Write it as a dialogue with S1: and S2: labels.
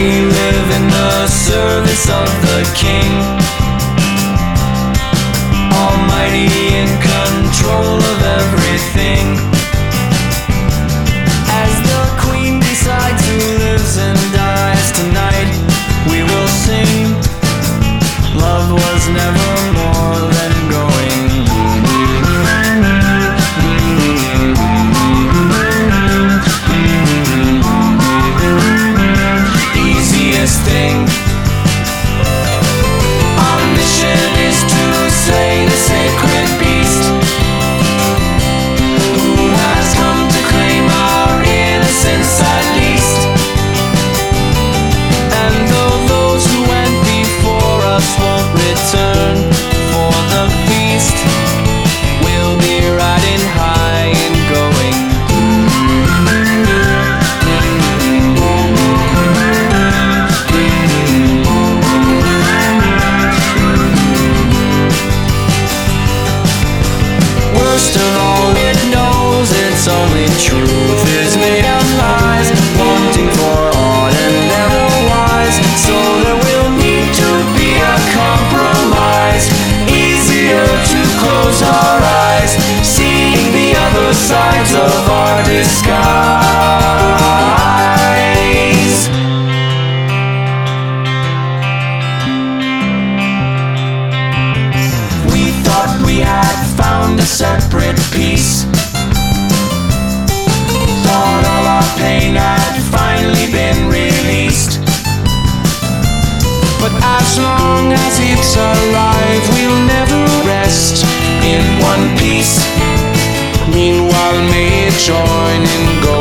S1: We live in the service of the King, Almighty, in control of everything. As the Queen decides who lives and dies tonight, we will sing, love was never more than going. Easiest thing, our mission is to slay the sacred beast, who has come to claim our innocence at least. And though those who went before us won't return for the feast, we'll be riding high and going. Worst of all, it knows its only truth is made of lies, wanting for odd and never wise. So there will need to be a compromise, easier to close our eyes, seeing the other sides of our disguise. We thought we had found a separate peace, thought all our pain had finally been released. But as long as it's alive, we'll never rest in one piece. Meanwhile, may it join in going.